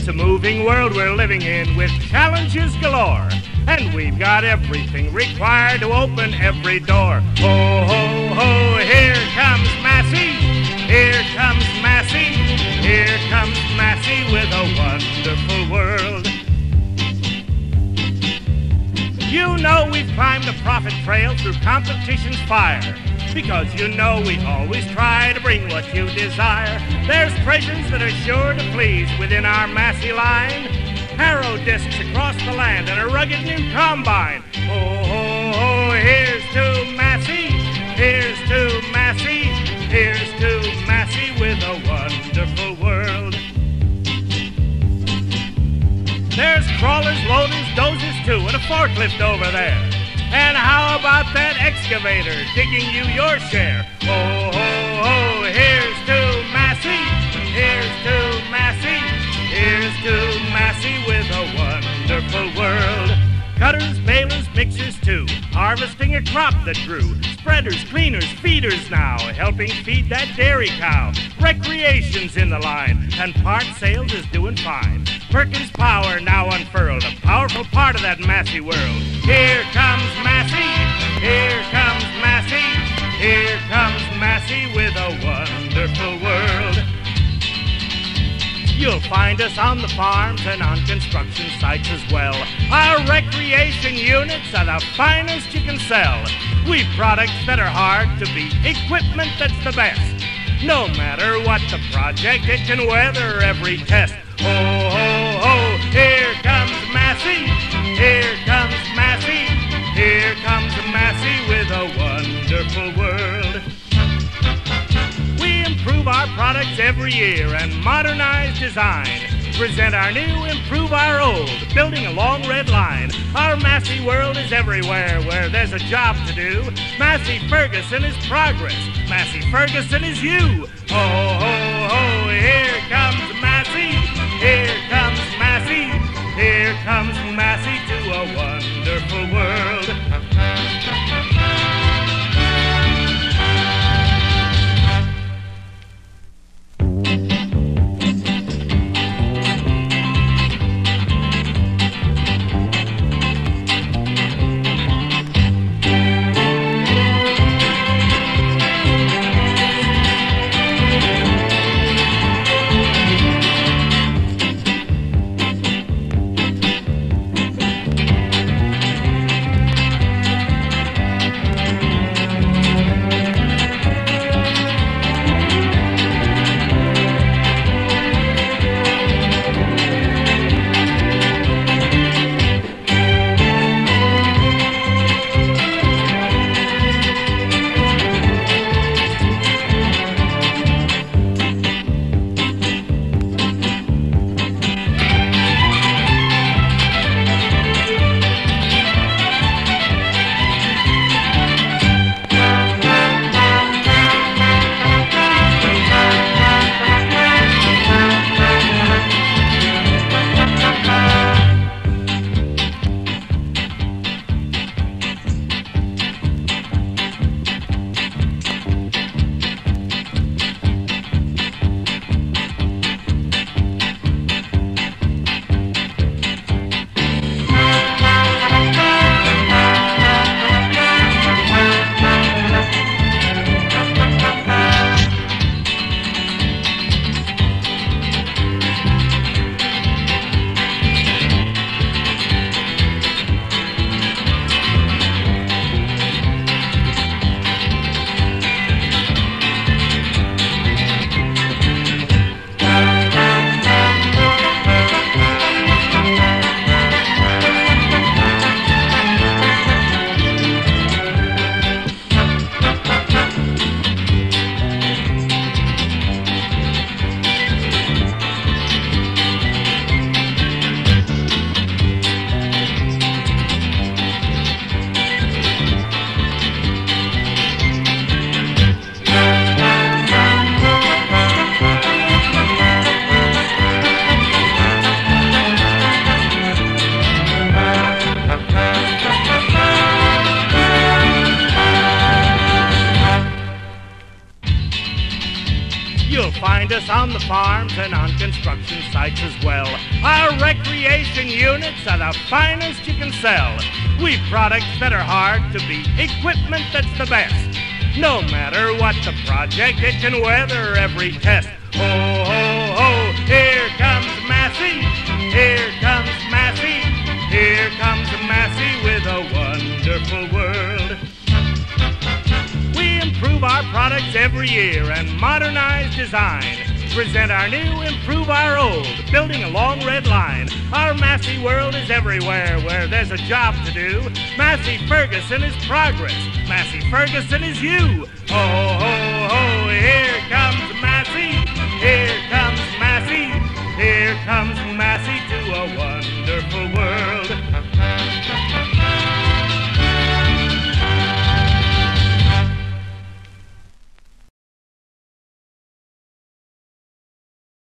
It's a moving world we're living in with challenges galore. And we've got everything required to open every door. Ho, ho, ho, here comes Massey. Here comes Massey. Here comes Massey with a wonderful world. You know we've climbed the profit trail through competition's fire, because you know we always try to bring what you desire. There's treasures that are sure to please within our Massey line. Harrow discs across the land and a rugged new combine. Oh, oh, oh, here's to Massey. Here's to Massey. Here's to Massey with a wonderful world. There's crawlers, loaders, dozers too, and a forklift over there. And how about that excavator digging you your share? Oh, oh, oh, here's to Massey. Here's to Massey. Here's to Massey with a wonderful world. Cutters, balers, mixers too, harvesting a crop that grew. Spreaders, cleaners, feeders now, helping feed that dairy cow. Recreation's in the line, and part sales is doing fine. Perkins Power now unfurled, a powerful part of that Massey world. Here comes Massey, here comes Massey, here comes Massey with a wonderful world. You'll find us on the farms and on construction sites as well. Our recreation units are the finest you can sell. We've products that are hard to beat, equipment that's the best. No matter what the project, it can weather every test. Ho, ho, ho, here comes Massey, here comes Massey, here comes Massey with a wonderful world. We improve our products every year and modernize design. Present our new, improve our old, building a long red line. Our Massey world is everywhere where there's a job to do. Massey Ferguson is progress. Massey Ferguson is you. Ho, ho, ho, here comes Massey. Here comes Massey. Here comes Massey to a wonderful world. You'll find us on the farms and on construction sites as well. Our recreation units are the finest you can sell. We've products that are hard to beat, equipment that's the best. No matter what the project, it can weather every test. Ho, ho, ho, here comes Massey, here comes Massey, here comes Massey with a wonderful world. We improve our products every year and modernize design. Present our new, improve our old, building a long red line. Our Massey world is everywhere where there's a job to do. Massey Ferguson is progress. Massey Ferguson is you. Ho, ho,